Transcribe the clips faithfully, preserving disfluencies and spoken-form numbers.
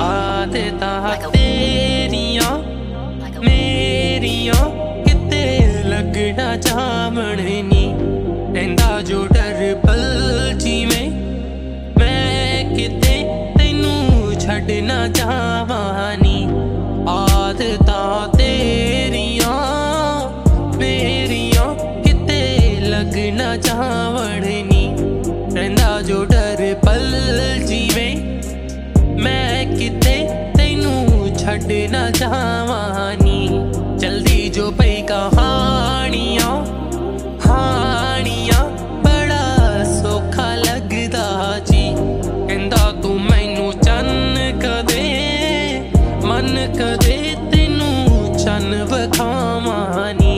आदतां तेरियां मेरियां किते लगना जामण नी रहिंदा जो डर पल जिवें मैं किते तैनू छड्ड ना जावां नी। आदतां तेरियां मेरियां किते लगना जावण नी रहिंदा जो डर पल जिवें मैं किते तैनू छड्ड ना जावां नी। जल्दी जो पई कहानियां हानियां बड़ा सौखा लगदा जी कहंदा तू मैनू चन्न कदे मन कदे तैनू चन्न विखावां नी।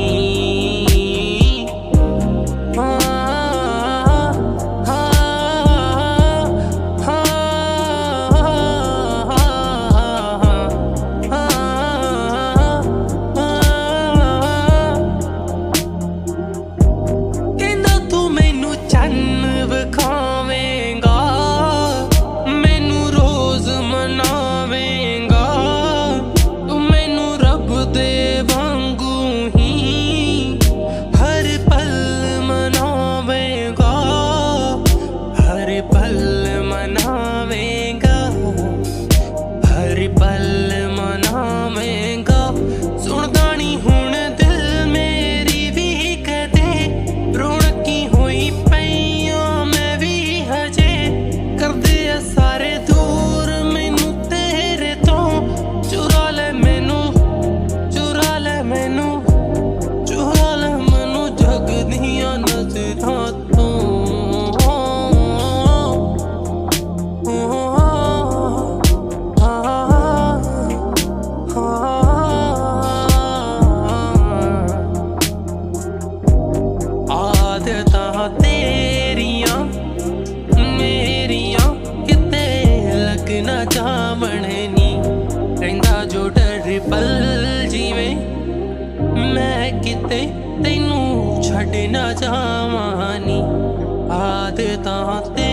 पल मनावेंगा सुनदा नी हुण दिल मेरी भी कदे रौनकी होई पईयां मैं भी हजे करदे आ सारे दूर मैनू तेरे तो चुरा ले मैनू चुरा ले मैनू चुरा ले मैनू जग दियां नज़रां तो। आदतां तेरियां मेरियां किते लगना जावण नी रहिंदा जो डर पल जिवें मैं किते तैनू छड्ड ना जावां नी। आदतां